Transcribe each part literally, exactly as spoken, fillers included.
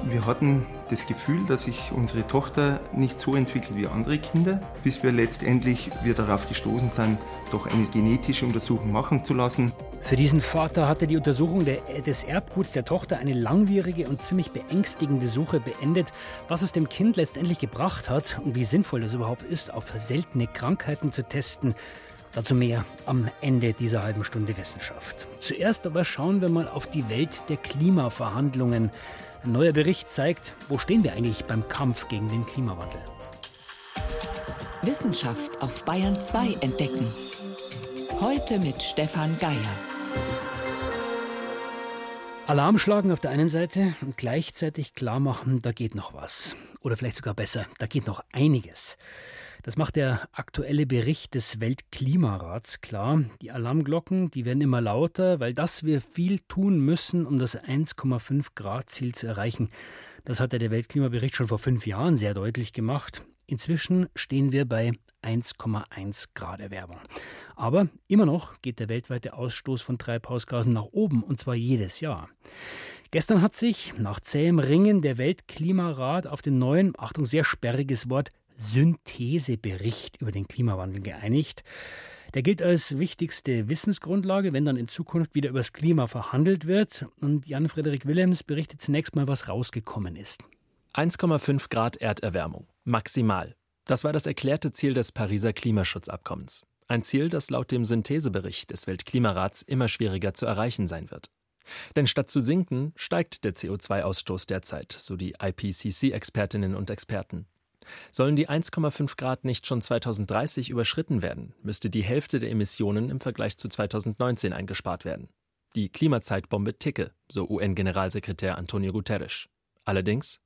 Wir hatten das Gefühl, dass sich unsere Tochter nicht so entwickelt wie andere Kinder, bis wir letztendlich wir darauf gestoßen sind, doch eine genetische Untersuchung machen zu lassen. Für diesen Vater hatte die Untersuchung der, des Erbguts der Tochter eine langwierige und ziemlich beängstigende Suche beendet, was es dem Kind letztendlich gebracht hat und wie sinnvoll das überhaupt ist, auf seltene Krankheiten zu testen. Dazu mehr am Ende dieser halben Stunde Wissenschaft. Zuerst aber schauen wir mal auf die Welt der Klimaverhandlungen. Ein neuer Bericht zeigt, wo stehen wir eigentlich beim Kampf gegen den Klimawandel. Wissenschaft auf Bayern zwei entdecken. Heute mit Stefan Geier. Alarm schlagen auf der einen Seite und gleichzeitig klar machen, da geht noch was. Oder vielleicht sogar besser, da geht noch einiges. Das macht der aktuelle Bericht des Weltklimarats klar. Die Alarmglocken, die werden immer lauter, weil das wir viel tun müssen, um das eins Komma fünf Grad Ziel zu erreichen. Das hat ja der Weltklimabericht schon vor fünf Jahren sehr deutlich gemacht. Inzwischen stehen wir bei eins Komma eins Grad Erwärmung. Aber immer noch geht der weltweite Ausstoß von Treibhausgasen nach oben, und zwar jedes Jahr. Gestern hat sich nach zähem Ringen der Weltklimarat auf den neuen, Achtung, sehr sperriges Wort, Synthesebericht über den Klimawandel geeinigt. Der gilt als wichtigste Wissensgrundlage, wenn dann in Zukunft wieder über das Klima verhandelt wird. Und Jan-Frederik Willems berichtet zunächst mal, was rausgekommen ist. eins Komma fünf Grad Erderwärmung, maximal. Das war das erklärte Ziel des Pariser Klimaschutzabkommens. Ein Ziel, das laut dem Synthesebericht des Weltklimarats immer schwieriger zu erreichen sein wird. Denn statt zu sinken, steigt der C O zwei Ausstoß derzeit, so die I P C C-Expertinnen und Experten. Sollen die eins Komma fünf Grad nicht schon zweitausenddreißig überschritten werden, müsste die Hälfte der Emissionen im Vergleich zu zweitausendneunzehn eingespart werden. Die Klimazeitbombe ticke, so U N-Generalsekretär Antonio Guterres. Allerdings: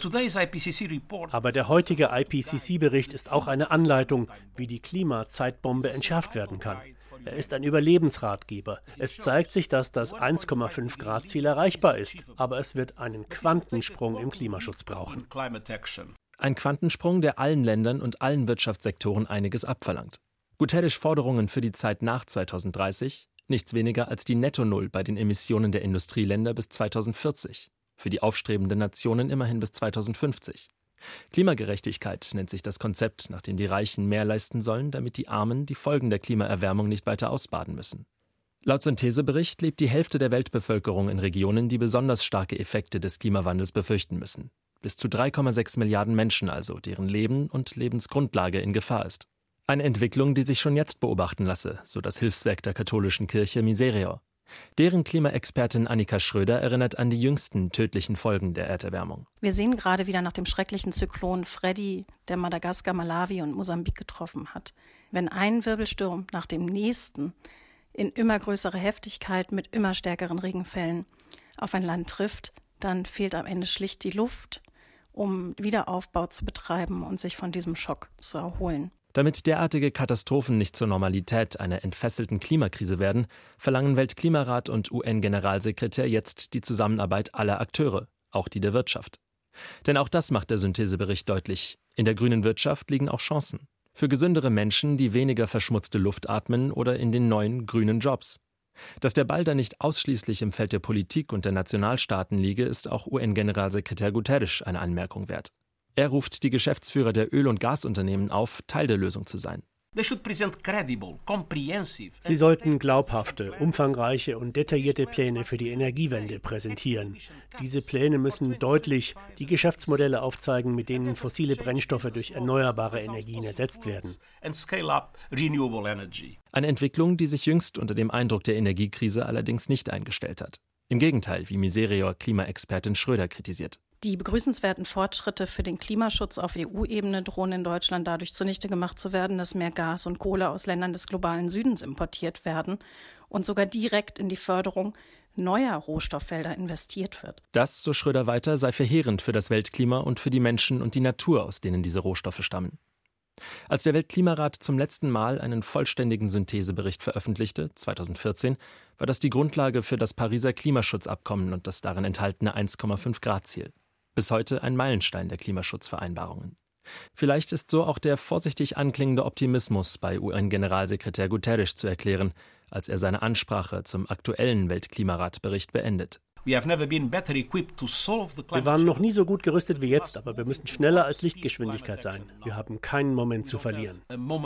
Aber der heutige I P C C-Bericht ist auch eine Anleitung, wie die Klimazeitbombe entschärft werden kann. Er ist ein Überlebensratgeber. Es zeigt sich, dass das eins Komma fünf Grad Ziel erreichbar ist, aber es wird einen Quantensprung im Klimaschutz brauchen. Ein Quantensprung, der allen Ländern und allen Wirtschaftssektoren einiges abverlangt. Guterres' Forderungen für die Zeit nach zweitausenddreißig: nichts weniger als die Netto-Null bei den Emissionen der Industrieländer bis zweitausendvierzig. Für die aufstrebenden Nationen immerhin bis zweitausendfünfzig. Klimagerechtigkeit nennt sich das Konzept, nach dem die Reichen mehr leisten sollen, damit die Armen die Folgen der Klimaerwärmung nicht weiter ausbaden müssen. Laut Synthesebericht lebt die Hälfte der Weltbevölkerung in Regionen, die besonders starke Effekte des Klimawandels befürchten müssen. Bis zu drei Komma sechs Milliarden Menschen also, deren Leben und Lebensgrundlage in Gefahr ist. Eine Entwicklung, die sich schon jetzt beobachten lasse, so das Hilfswerk der katholischen Kirche Miserior. Deren Klimaexpertin Annika Schröder erinnert an die jüngsten tödlichen Folgen der Erderwärmung. Wir sehen gerade wieder nach dem schrecklichen Zyklon Freddy, der Madagaskar, Malawi und Mosambik getroffen hat. Wenn ein Wirbelsturm nach dem nächsten in immer größerer Heftigkeit mit immer stärkeren Regenfällen auf ein Land trifft, dann fehlt am Ende schlicht die Luft, um Wiederaufbau zu betreiben und sich von diesem Schock zu erholen. Damit derartige Katastrophen nicht zur Normalität einer entfesselten Klimakrise werden, verlangen Weltklimarat und U N-Generalsekretär jetzt die Zusammenarbeit aller Akteure, auch die der Wirtschaft. Denn auch das macht der Synthesebericht deutlich: In der grünen Wirtschaft liegen auch Chancen. Für gesündere Menschen, die weniger verschmutzte Luft atmen, oder in den neuen grünen Jobs. Dass der Ball da nicht ausschließlich im Feld der Politik und der Nationalstaaten liege, ist auch U N-Generalsekretär Guterres eine Anmerkung wert. Er ruft die Geschäftsführer der Öl- und Gasunternehmen auf, Teil der Lösung zu sein. Sie sollten glaubhafte, umfangreiche und detaillierte Pläne für die Energiewende präsentieren. Diese Pläne müssen deutlich die Geschäftsmodelle aufzeigen, mit denen fossile Brennstoffe durch erneuerbare Energien ersetzt werden. Eine Entwicklung, die sich jüngst unter dem Eindruck der Energiekrise allerdings nicht eingestellt hat. Im Gegenteil, wie Miserior Klimaexpertin Schröder kritisiert. Die begrüßenswerten Fortschritte für den Klimaschutz auf E U-Ebene drohen in Deutschland dadurch zunichte gemacht zu werden, dass mehr Gas und Kohle aus Ländern des globalen Südens importiert werden und sogar direkt in die Förderung neuer Rohstofffelder investiert wird. Das, so Schröder weiter, sei verheerend für das Weltklima und für die Menschen und die Natur, aus denen diese Rohstoffe stammen. Als der Weltklimarat zum letzten Mal einen vollständigen Synthesebericht veröffentlichte, zweitausendvierzehn, war das die Grundlage für das Pariser Klimaschutzabkommen und das darin enthaltene eins Komma fünf Grad Ziel. Bis heute ein Meilenstein der Klimaschutzvereinbarungen. Vielleicht ist so auch der vorsichtig anklingende Optimismus bei U N-Generalsekretär Guterres zu erklären, als er seine Ansprache zum aktuellen Weltklimaratbericht beendet. Wir waren noch nie so gut gerüstet wie jetzt, aber wir müssen schneller als Lichtgeschwindigkeit sein. Wir haben keinen Moment zu verlieren.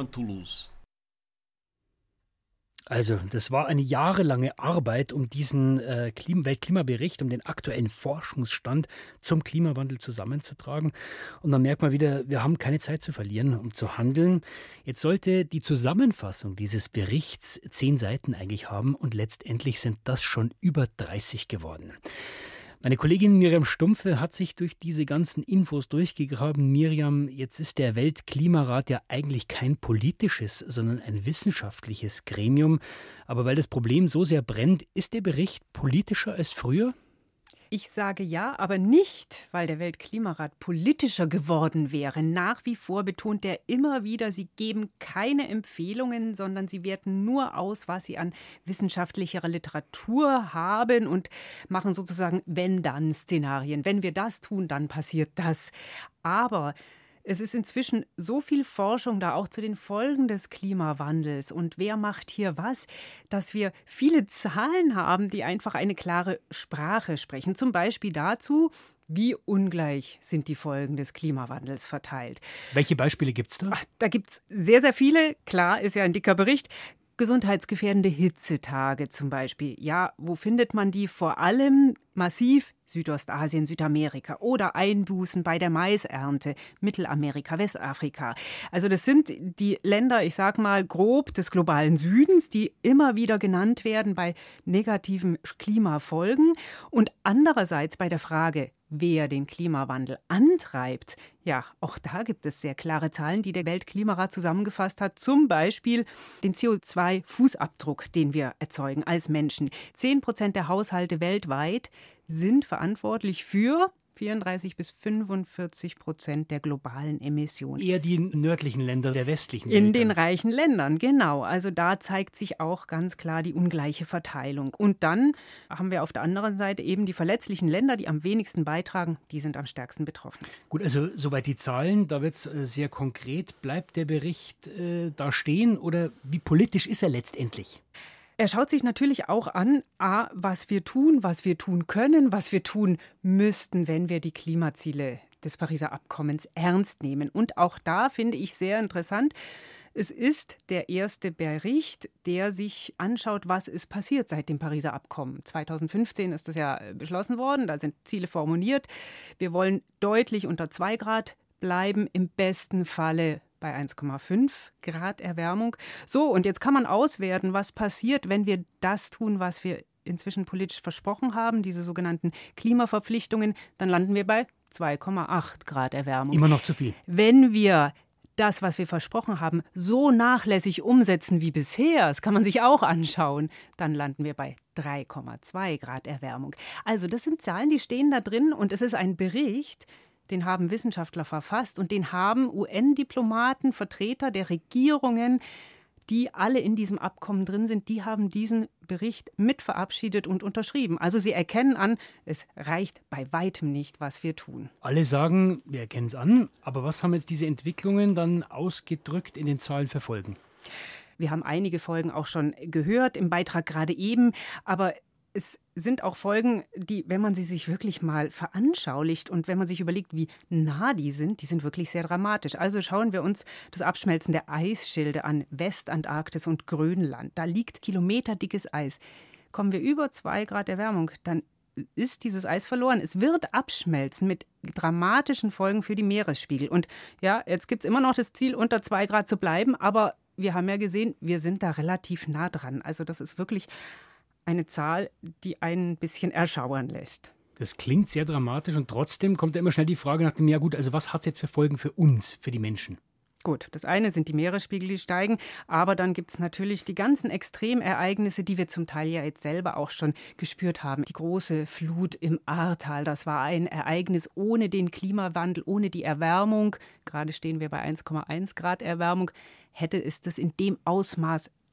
Also, das war eine jahrelange Arbeit, um diesen äh, Klima- Weltklimabericht, um den aktuellen Forschungsstand zum Klimawandel zusammenzutragen. Und dann merkt man wieder, wir haben keine Zeit zu verlieren, um zu handeln. Jetzt sollte die Zusammenfassung dieses Berichts zehn Seiten eigentlich haben und letztendlich sind das schon über dreißig geworden. Meine Kollegin Miriam Stumpfe hat sich durch diese ganzen Infos durchgegraben. Miriam, jetzt ist der Weltklimarat ja eigentlich kein politisches, sondern ein wissenschaftliches Gremium. Aber weil das Problem so sehr brennt, ist der Bericht politischer als früher? Ich sage ja, aber nicht, weil der Weltklimarat politischer geworden wäre. Nach wie vor betont er immer wieder, sie geben keine Empfehlungen, sondern sie werten nur aus, was sie an wissenschaftlicher Literatur haben und machen sozusagen Wenn-Dann-Szenarien. Wenn wir das tun, dann passiert das. Aber es ist inzwischen so viel Forschung da auch zu den Folgen des Klimawandels und wer macht hier was, dass wir viele Zahlen haben, die einfach eine klare Sprache sprechen. Zum Beispiel dazu, wie ungleich sind die Folgen des Klimawandels verteilt. Welche Beispiele gibt es da? Ach, da gibt es sehr, sehr viele. Klar, ist ja ein dicker Bericht. Gesundheitsgefährdende Hitzetage zum Beispiel. Ja, wo findet man die? Vor allem massiv Südostasien, Südamerika oder Einbußen bei der Maisernte, Mittelamerika, Westafrika. Also das sind die Länder, ich sag mal grob des globalen Südens, die immer wieder genannt werden bei negativen Klimafolgen. Und andererseits bei der Frage, wer den Klimawandel antreibt, ja, auch da gibt es sehr klare Zahlen, die der Weltklimarat zusammengefasst hat. Zum Beispiel den C O zwei Fußabdruck, den wir erzeugen als Menschen. Zehn Prozent der Haushalte weltweit sind verantwortlich für vierunddreißig bis fünfundvierzig Prozent der globalen Emissionen. Eher die nördlichen Länder der westlichen Welt. In den reichen Ländern, genau. Also da zeigt sich auch ganz klar die ungleiche Verteilung. Und dann haben wir auf der anderen Seite eben die verletzlichen Länder, die am wenigsten beitragen, die sind am stärksten betroffen. Gut, also soweit die Zahlen, da wird es äh, sehr konkret. Bleibt der Bericht äh, da stehen oder wie politisch ist er letztendlich? Er schaut sich natürlich auch an, a, was wir tun, was wir tun können, was wir tun müssten, wenn wir die Klimaziele des Pariser Abkommens ernst nehmen. Und auch da finde ich sehr interessant, es ist der erste Bericht, der sich anschaut, was ist passiert seit dem Pariser Abkommen. zweitausendfünfzehn ist das ja beschlossen worden, da sind Ziele formuliert. Wir wollen deutlich unter zwei Grad bleiben, im besten Falle bei eins Komma fünf Grad Erwärmung. So, und jetzt kann man auswerten, was passiert, wenn wir das tun, was wir inzwischen politisch versprochen haben, diese sogenannten Klimaverpflichtungen, dann landen wir bei zwei Komma acht Grad Erwärmung. Immer noch zu viel. Wenn wir das, was wir versprochen haben, so nachlässig umsetzen wie bisher, das kann man sich auch anschauen, dann landen wir bei drei Komma zwei Grad Erwärmung. Also das sind Zahlen, die stehen da drin und es ist ein Bericht, den haben Wissenschaftler verfasst und den haben U N-Diplomaten, Vertreter der Regierungen, die alle in diesem Abkommen drin sind, die haben diesen Bericht mit verabschiedet und unterschrieben. Also sie erkennen an, es reicht bei weitem nicht, was wir tun. Alle sagen, wir erkennen es an, aber was haben jetzt diese Entwicklungen dann ausgedrückt in den Zahlen für Folgen? Wir haben einige Folgen auch schon gehört im Beitrag gerade eben, aber es sind auch Folgen, die, wenn man sie sich wirklich mal veranschaulicht und wenn man sich überlegt, wie nah die sind, die sind wirklich sehr dramatisch. Also schauen wir uns das Abschmelzen der Eisschilde an, Westantarktis und Grönland. Da liegt kilometerdickes Eis. Kommen wir über zwei Grad Erwärmung, dann ist dieses Eis verloren. Es wird abschmelzen mit dramatischen Folgen für die Meeresspiegel. Und ja, jetzt gibt es immer noch das Ziel, unter zwei Grad zu bleiben, aber wir haben ja gesehen, wir sind da relativ nah dran. Also das ist wirklich eine Zahl, die einen ein bisschen erschauern lässt. Das klingt sehr dramatisch und trotzdem kommt ja immer schnell die Frage nach dem, ja gut, also was hat es jetzt für Folgen für uns, für die Menschen? Gut, das eine sind die Meeresspiegel, die steigen, aber dann gibt es natürlich die ganzen Extremereignisse, die wir zum Teil ja jetzt selber auch schon gespürt haben. Die große Flut im Ahrtal, das war ein Ereignis ohne den Klimawandel, ohne die Erwärmung. Gerade stehen wir bei eins Komma eins Grad Erwärmung. Hätte es das in dem Ausmaß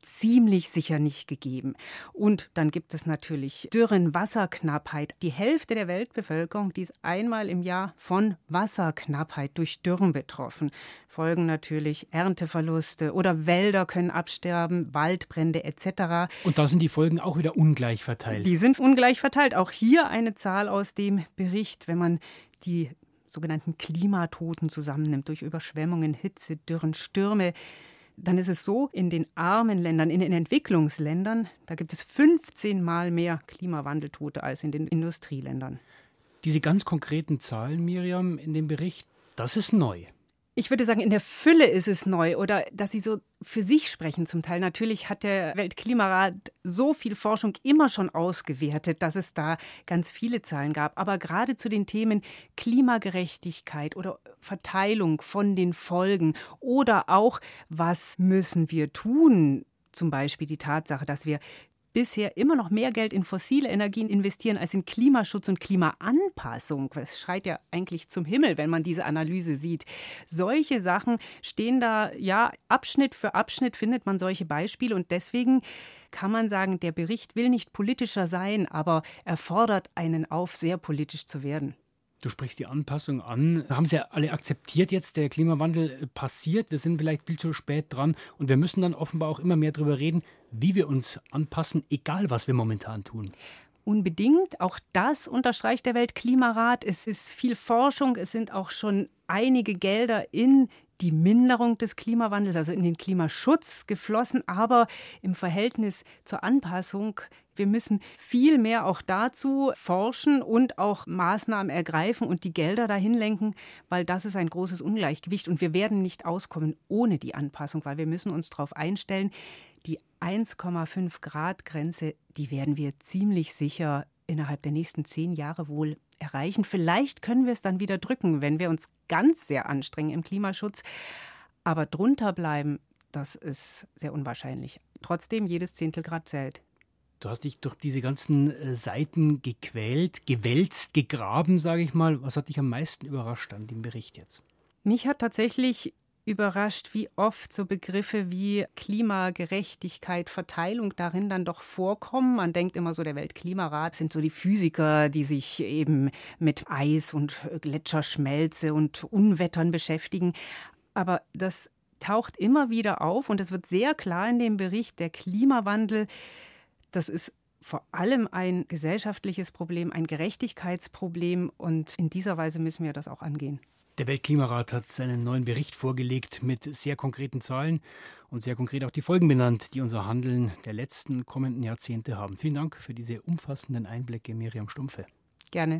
ziemlich sicher nicht gegeben. Und dann gibt es natürlich Dürren, Wasserknappheit. Die Hälfte der Weltbevölkerung, die ist einmal im Jahr von Wasserknappheit durch Dürren betroffen. Folgen natürlich Ernteverluste oder Wälder können absterben, Waldbrände et cetera. Und da sind die Folgen auch wieder ungleich verteilt. Die sind ungleich verteilt. Auch hier eine Zahl aus dem Bericht, wenn man die sogenannten Klimatoten zusammennimmt, durch Überschwemmungen, Hitze, Dürren, Stürme, dann ist es so, in den armen Ländern, in den Entwicklungsländern, da gibt es fünfzehn Mal mehr Klimawandeltote als in den Industrieländern. Diese ganz konkreten Zahlen, Miriam, in dem Bericht, das ist neu. Ich würde sagen, in der Fülle ist es neu oder dass sie so für sich sprechen zum Teil. Natürlich hat der Weltklimarat so viel Forschung immer schon ausgewertet, dass es da ganz viele Zahlen gab. Aber gerade zu den Themen Klimagerechtigkeit oder Verteilung von den Folgen oder auch, was müssen wir tun? Zum Beispiel die Tatsache, dass wir bisher immer noch mehr Geld in fossile Energien investieren als in Klimaschutz und Klimaanpassung. Das schreit ja eigentlich zum Himmel, wenn man diese Analyse sieht. Solche Sachen stehen da, ja, Abschnitt für Abschnitt findet man solche Beispiele und deswegen kann man sagen, der Bericht will nicht politischer sein, aber er fordert einen auf, sehr politisch zu werden. Du sprichst die Anpassung an. Haben sie ja alle akzeptiert jetzt, der Klimawandel passiert. Wir sind vielleicht viel zu spät dran und wir müssen dann offenbar auch immer mehr darüber reden, wie wir uns anpassen, egal was wir momentan tun. Unbedingt. Auch das unterstreicht der Weltklimarat. Es ist viel Forschung. Es sind auch schon einige Gelder in die Minderung des Klimawandels, also in den Klimaschutz geflossen. Aber im Verhältnis zur Anpassung, wir müssen viel mehr auch dazu forschen und auch Maßnahmen ergreifen und die Gelder dahin lenken, weil das ist ein großes Ungleichgewicht. Und wir werden nicht auskommen ohne die Anpassung, weil wir müssen uns darauf einstellen, die eins Komma fünf Grad Grenze, die werden wir ziemlich sicher innerhalb der nächsten zehn Jahre wohl erreichen. Vielleicht können wir es dann wieder drücken, wenn wir uns ganz sehr anstrengen im Klimaschutz. Aber drunter bleiben, das ist sehr unwahrscheinlich. Trotzdem, jedes Zehntelgrad zählt. Du hast dich durch diese ganzen äh, Seiten gequält, gewälzt, gegraben, sage ich mal. Was hat dich am meisten überrascht an dem Bericht jetzt? Mich hat tatsächlich überrascht, wie oft so Begriffe wie Klimagerechtigkeit, Verteilung darin dann doch vorkommen. Man denkt immer so, der Weltklimarat sind so die Physiker, die sich eben mit Eis und Gletscherschmelze und Unwettern beschäftigen. Aber das taucht immer wieder auf und es wird sehr klar in dem Bericht, der Klimawandel, das ist vor allem ein gesellschaftliches Problem, ein Gerechtigkeitsproblem und in dieser Weise müssen wir das auch angehen. Der Weltklimarat hat seinen neuen Bericht vorgelegt mit sehr konkreten Zahlen und sehr konkret auch die Folgen benannt, die unser Handeln der letzten kommenden Jahrzehnte haben. Vielen Dank für diese umfassenden Einblicke, Miriam Stumpfe. Gerne.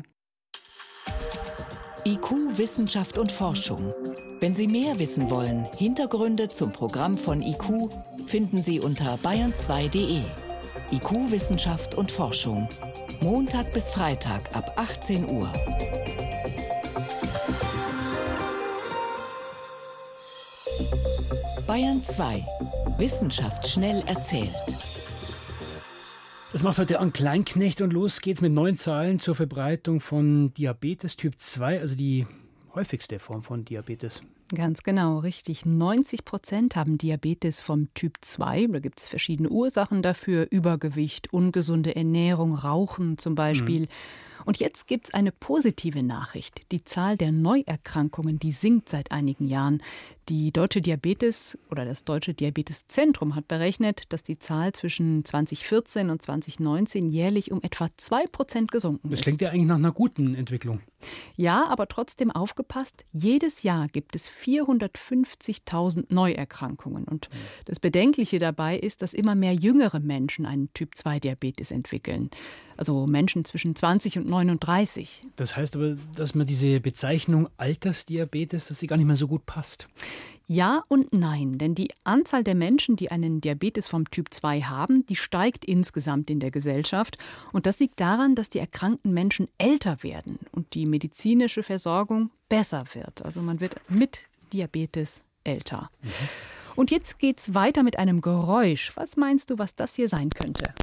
I Q, Wissenschaft und Forschung. Wenn Sie mehr wissen wollen, Hintergründe zum Programm von I Q finden Sie unter bayern zwei punkt de. I Q, Wissenschaft und Forschung. Montag bis Freitag ab achtzehn Uhr. Bayern zwei. Wissenschaft schnell erzählt. Das macht heute An Kleinknecht und los geht's mit neuen Zahlen zur Verbreitung von Diabetes Typ zwei, also die häufigste Form von Diabetes. Ganz genau, richtig. neunzig Prozent haben Diabetes vom Typ zwei. Da gibt es verschiedene Ursachen dafür. Übergewicht, ungesunde Ernährung, Rauchen zum Beispiel. Mhm. Und jetzt gibt es eine positive Nachricht. Die Zahl der Neuerkrankungen, die sinkt seit einigen Jahren. Die Deutsche Diabetes oder das Deutsche Diabeteszentrum hat berechnet, dass die Zahl zwischen zwanzig vierzehn und zwanzig neunzehn jährlich um etwa zwei Prozent gesunken ist. Das klingt ja eigentlich nach einer guten Entwicklung. Ja, aber trotzdem aufgepasst, jedes Jahr gibt es vierhundertfünfzigtausend Neuerkrankungen. Und das Bedenkliche dabei ist, dass immer mehr jüngere Menschen einen Typ zwei Diabetes entwickeln. Also Menschen zwischen zwanzig und neununddreißig. Das heißt aber, dass man diese Bezeichnung Altersdiabetes, dass sie gar nicht mehr so gut passt. Ja und nein, denn die Anzahl der Menschen, die einen Diabetes vom Typ zwei haben, die steigt insgesamt in der Gesellschaft. Und das liegt daran, dass die erkrankten Menschen älter werden und die medizinische Versorgung besser wird. Also man wird mit Diabetes älter. Mhm. Und jetzt geht's weiter mit einem Geräusch. Was meinst du, was das hier sein könnte?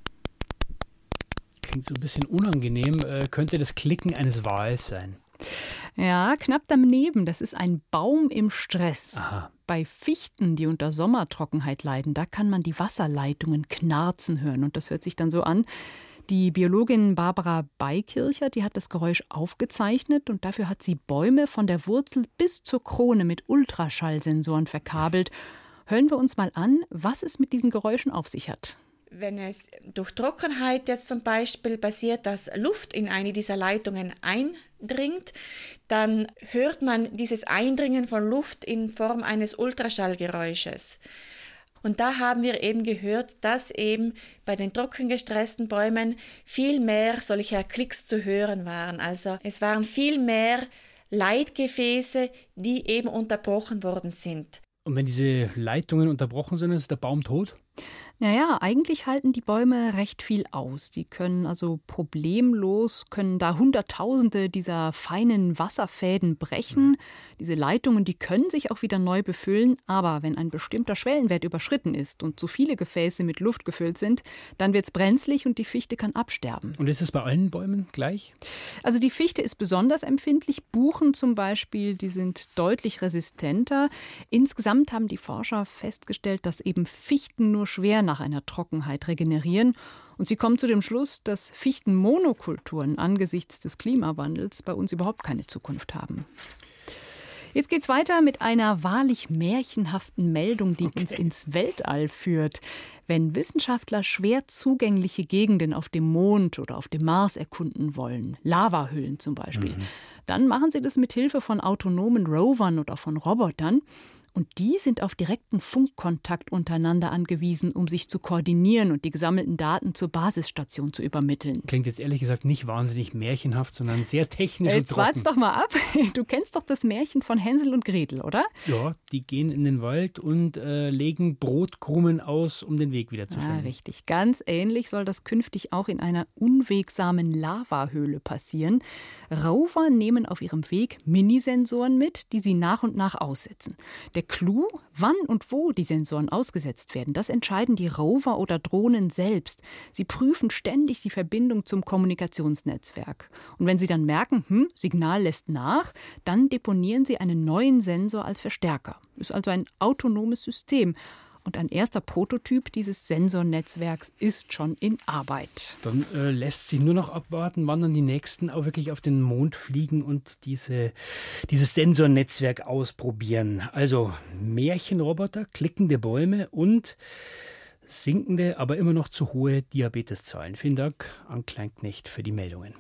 Klingt so ein bisschen unangenehm. Äh, könnte das Klicken eines Wals sein? Ja, knapp daneben. Das ist ein Baum im Stress. Aha. bei Fichten, die unter Sommertrockenheit leiden, da kann man die Wasserleitungen knarzen hören. Und das hört sich dann so an. Die Biologin Barbara Beikircher, die hat das Geräusch aufgezeichnet und dafür hat sie Bäume von der Wurzel bis zur Krone mit Ultraschallsensoren verkabelt. Hören wir uns mal an, was es mit diesen Geräuschen auf sich hat. Wenn es durch Trockenheit jetzt zum Beispiel passiert, dass Luft in eine dieser Leitungen eindringt, dann hört man dieses Eindringen von Luft in Form eines Ultraschallgeräusches. Und da haben wir eben gehört, dass eben bei den trockengestressten Bäumen viel mehr solcher Klicks zu hören waren. Also es waren viel mehr Leitgefäße, die eben unterbrochen worden sind. Und wenn diese Leitungen unterbrochen sind, ist der Baum tot? Naja, eigentlich halten die Bäume recht viel aus. Die können also problemlos, können da Hunderttausende dieser feinen Wasserfäden brechen. Diese Leitungen, die können sich auch wieder neu befüllen. Aber wenn ein bestimmter Schwellenwert überschritten ist und zu viele Gefäße mit Luft gefüllt sind, dann wird es brenzlig und die Fichte kann absterben. Und ist es bei allen Bäumen gleich? Also die Fichte ist besonders empfindlich. Buchen zum Beispiel, die sind deutlich resistenter. Insgesamt haben die Forscher festgestellt, dass eben Fichten nur schwer nach einer Trockenheit regenerieren. Und sie kommen zu dem Schluss, dass Fichtenmonokulturen angesichts des Klimawandels bei uns überhaupt keine Zukunft haben. Jetzt geht's weiter mit einer wahrlich märchenhaften Meldung, die okay. uns ins Weltall führt. Wenn Wissenschaftler schwer zugängliche Gegenden auf dem Mond oder auf dem Mars erkunden wollen, Lavahöhlen zum Beispiel, mhm. dann machen sie das mit Hilfe von autonomen Rovern oder von Robotern. Und die sind auf direkten Funkkontakt untereinander angewiesen, um sich zu koordinieren und die gesammelten Daten zur Basisstation zu übermitteln. Klingt jetzt ehrlich gesagt nicht wahnsinnig märchenhaft, sondern sehr technisch Jetzt und trocken. Jetzt wart's doch mal ab. Du kennst doch das Märchen von Hänsel und Gretel, oder? Ja, die gehen in den Wald und äh, legen Brotkrumen aus, um den Weg wieder zu finden. Ja, richtig. Ganz ähnlich soll das künftig auch in einer unwegsamen Lavahöhle passieren. Rover nehmen auf ihrem Weg Minisensoren mit, die sie nach und nach aussetzen. Der Clou, wann und wo die Sensoren ausgesetzt werden, das entscheiden die Rover oder Drohnen selbst. Sie prüfen ständig die Verbindung zum Kommunikationsnetzwerk. Und wenn sie dann merken, hm, Signal lässt nach, dann deponieren sie einen neuen Sensor als Verstärker. Ist also ein autonomes System. Und ein erster Prototyp dieses Sensornetzwerks ist schon in Arbeit. Dann äh, lässt sich nur noch abwarten, wann dann die Nächsten auch wirklich auf den Mond fliegen und diese, dieses Sensornetzwerk ausprobieren. Also Märchenroboter, klickende Bäume und sinkende, aber immer noch zu hohe Diabeteszahlen. Vielen Dank an Kleinknecht für die Meldungen.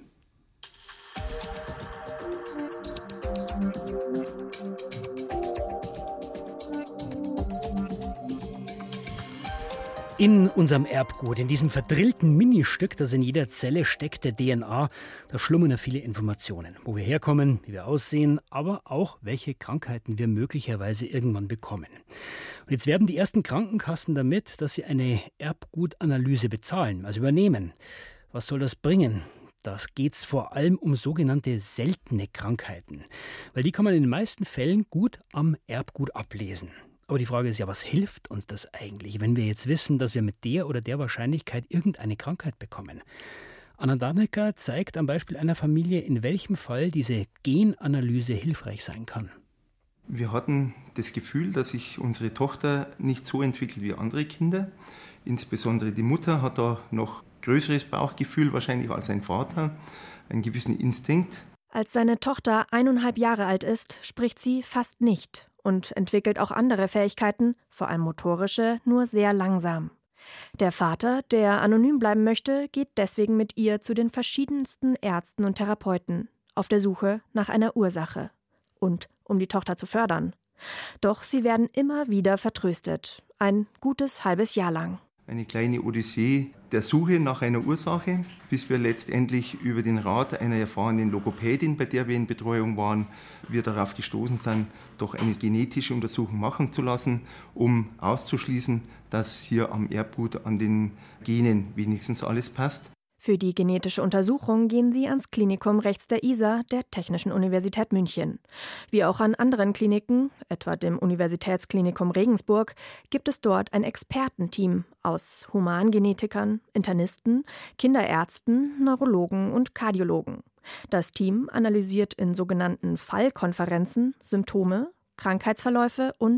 In unserem Erbgut, in diesem verdrillten Ministück, das in jeder Zelle steckt, der D N A, da schlummern viele Informationen. Wo wir herkommen, wie wir aussehen, aber auch, welche Krankheiten wir möglicherweise irgendwann bekommen. Und jetzt werben die ersten Krankenkassen damit, dass sie eine Erbgutanalyse bezahlen, also übernehmen. Was soll das bringen? Das geht's vor allem um sogenannte seltene Krankheiten. Weil die kann man in den meisten Fällen gut am Erbgut ablesen. Aber die Frage ist ja, was hilft uns das eigentlich, wenn wir jetzt wissen, dass wir mit der oder der Wahrscheinlichkeit irgendeine Krankheit bekommen? Anna Dannecker zeigt am Beispiel einer Familie, in welchem Fall diese Genanalyse hilfreich sein kann. Wir hatten das Gefühl, dass sich unsere Tochter nicht so entwickelt wie andere Kinder. Insbesondere die Mutter hat da noch größeres Bauchgefühl wahrscheinlich als ein Vater, einen gewissen Instinkt. Als seine Tochter eineinhalb Jahre alt ist, spricht sie fast nicht und entwickelt auch andere Fähigkeiten, vor allem motorische, nur sehr langsam. Der Vater, der anonym bleiben möchte, geht deswegen mit ihr zu den verschiedensten Ärzten und Therapeuten, auf der Suche nach einer Ursache und um die Tochter zu fördern. Doch sie werden immer wieder vertröstet, ein gutes halbes Jahr lang. Eine kleine Odyssee der Suche nach einer Ursache, bis wir letztendlich über den Rat einer erfahrenen Logopädin, bei der wir in Betreuung waren, wir darauf gestoßen sind, doch eine genetische Untersuchung machen zu lassen, um auszuschließen, dass hier am Erbgut an den Genen wenigstens alles passt. Für die genetische Untersuchung gehen sie ans Klinikum rechts der Isar der Technischen Universität München. Wie auch an anderen Kliniken, etwa dem Universitätsklinikum Regensburg, gibt es dort ein Expertenteam aus Humangenetikern, Internisten, Kinderärzten, Neurologen und Kardiologen. Das Team analysiert in sogenannten Fallkonferenzen Symptome, Krankheitsverläufe und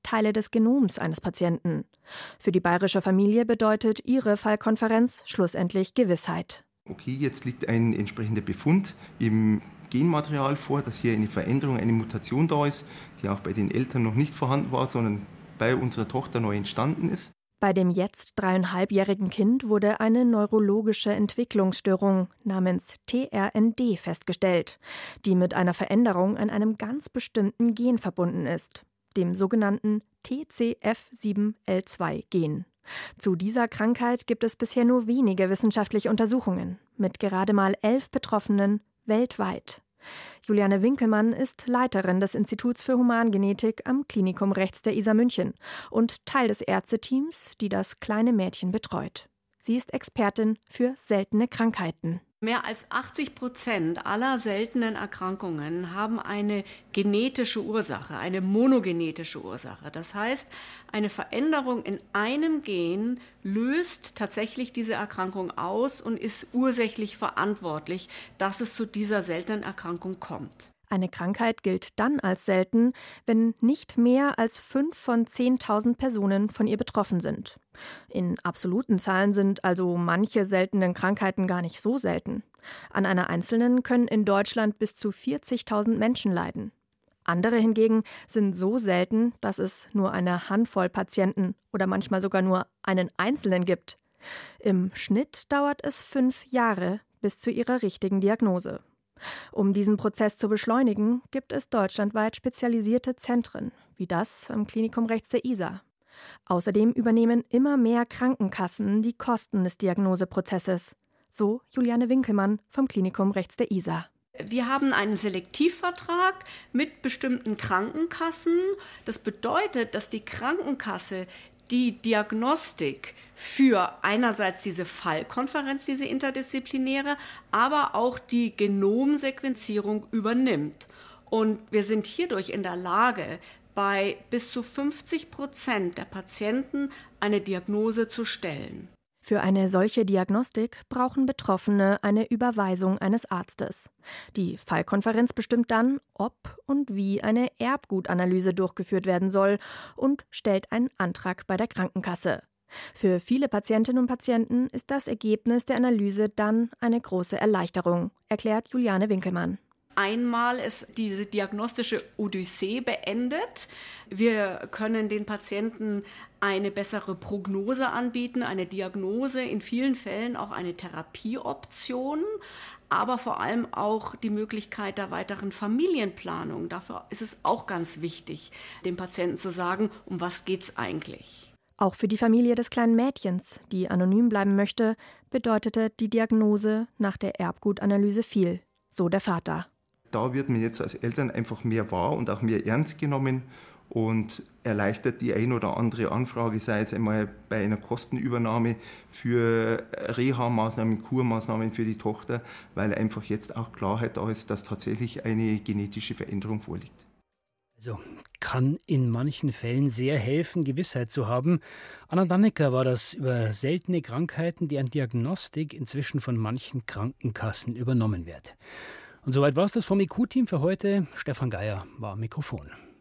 Teile des Genoms eines Patienten. Für die bayerische Familie bedeutet ihre Fallkonferenz schlussendlich Gewissheit. Okay, jetzt liegt ein entsprechender Befund im Genmaterial vor, dass hier eine Veränderung, eine Mutation da ist, die auch bei den Eltern noch nicht vorhanden war, sondern bei unserer Tochter neu entstanden ist. Bei dem jetzt dreieinhalbjährigen Kind wurde eine neurologische Entwicklungsstörung namens T R N D festgestellt, die mit einer Veränderung an einem ganz bestimmten Gen verbunden ist, dem sogenannten T C F sieben L zwei Gen. Zu dieser Krankheit gibt es bisher nur wenige wissenschaftliche Untersuchungen, mit gerade mal elf Betroffenen weltweit. Juliane Winkelmann ist Leiterin des Instituts für Humangenetik am Klinikum rechts der Isar München und Teil des Ärzteteams, die das kleine Mädchen betreut. Sie ist Expertin für seltene Krankheiten. Mehr als achtzig Prozent aller seltenen Erkrankungen haben eine genetische Ursache, eine monogenetische Ursache. Das heißt, eine Veränderung in einem Gen löst tatsächlich diese Erkrankung aus und ist ursächlich verantwortlich, dass es zu dieser seltenen Erkrankung kommt. Eine Krankheit gilt dann als selten, wenn nicht mehr als fünf von zehntausend Personen von ihr betroffen sind. In absoluten Zahlen sind also manche seltenen Krankheiten gar nicht so selten. An einer einzelnen können in Deutschland bis zu vierzigtausend Menschen leiden. Andere hingegen sind so selten, dass es nur eine Handvoll Patienten oder manchmal sogar nur einen einzelnen gibt. Im Schnitt dauert es fünf Jahre bis zu ihrer richtigen Diagnose. Um diesen Prozess zu beschleunigen, gibt es deutschlandweit spezialisierte Zentren, wie das am Klinikum rechts der Isar. Außerdem übernehmen immer mehr Krankenkassen die Kosten des Diagnoseprozesses. So Juliane Winkelmann vom Klinikum rechts der Isar. Wir haben einen Selektivvertrag mit bestimmten Krankenkassen. Das bedeutet, dass die Krankenkasse die Diagnostik für einerseits diese Fallkonferenz, diese interdisziplinäre, aber auch die Genomsequenzierung übernimmt. Und wir sind hierdurch in der Lage, bei bis zu fünfzig Prozent der Patienten eine Diagnose zu stellen. Für eine solche Diagnostik brauchen Betroffene eine Überweisung eines Arztes. Die Fallkonferenz bestimmt dann, ob und wie eine Erbgutanalyse durchgeführt werden soll und stellt einen Antrag bei der Krankenkasse. Für viele Patientinnen und Patienten ist das Ergebnis der Analyse dann eine große Erleichterung, erklärt Juliane Winkelmann. Einmal ist diese diagnostische Odyssee beendet. Wir können den Patienten eine bessere Prognose anbieten, eine Diagnose, in vielen Fällen auch eine Therapieoption, aber vor allem auch die Möglichkeit der weiteren Familienplanung. Dafür ist es auch ganz wichtig, dem Patienten zu sagen, um was geht's eigentlich. Auch für die Familie des kleinen Mädchens, die anonym bleiben möchte, bedeutete die Diagnose nach der Erbgutanalyse viel, so der Vater. Da wird man jetzt als Eltern einfach mehr wahr und auch mehr ernst genommen und erleichtert die ein oder andere Anfrage, sei es einmal bei einer Kostenübernahme für Reha-Maßnahmen, Kurmaßnahmen für die Tochter, weil einfach jetzt auch Klarheit da ist, dass tatsächlich eine genetische Veränderung vorliegt. Also kann in manchen Fällen sehr helfen, Gewissheit zu haben. Anna Dannecker war das über seltene Krankheiten, deren Diagnostik inzwischen von manchen Krankenkassen übernommen wird. Und soweit war es das vom I Q-Team für heute. Stefan Geier war am Mikrofon.